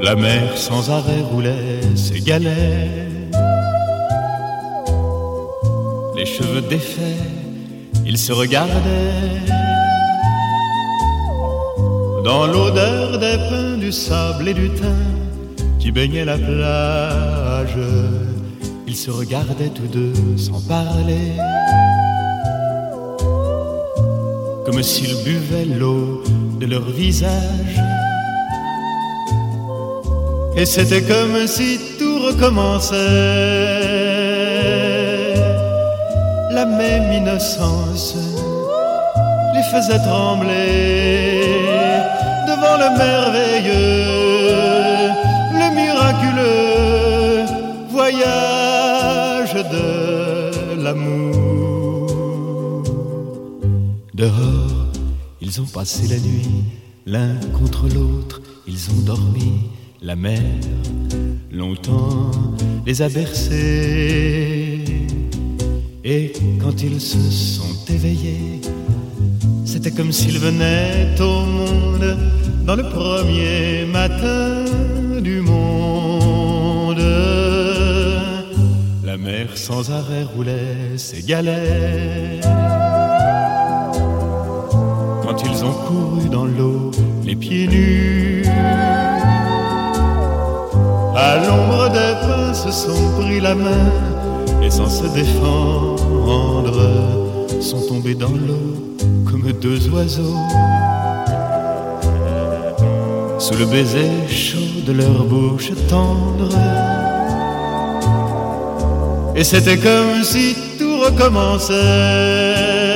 La mer sans arrêt roulait ses galets. Les cheveux défaits, ils se regardaient. Dans l'odeur des pins, du sable et du thym qui baignait la plage, ils se regardaient tous deux sans parler, comme s'ils buvaient l'eau de leur visage. Et c'était comme si tout recommençait, la même innocence les faisait trembler devant le merveilleux, le miraculeux voyage de l'amour. Dehors, ils ont passé la nuit, l'un contre l'autre, ils ont dormi. La mer, longtemps, les a bercés. Et quand ils se sont éveillés, c'était comme s'ils venaient au monde dans le premier matin du monde. La mer sans arrêt roulait ses galets. Quand ils ont couru dans l'eau, les pieds nus, à l'ombre des pins se sont pris la main et sans se défendre sont tombés dans l'eau comme deux oiseaux, sous le baiser chaud de leur bouche tendre. Et c'était comme si tout recommençait,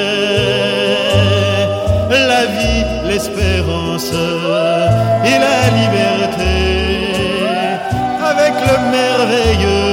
la vie, l'espérance et la liberté, avec le merveilleux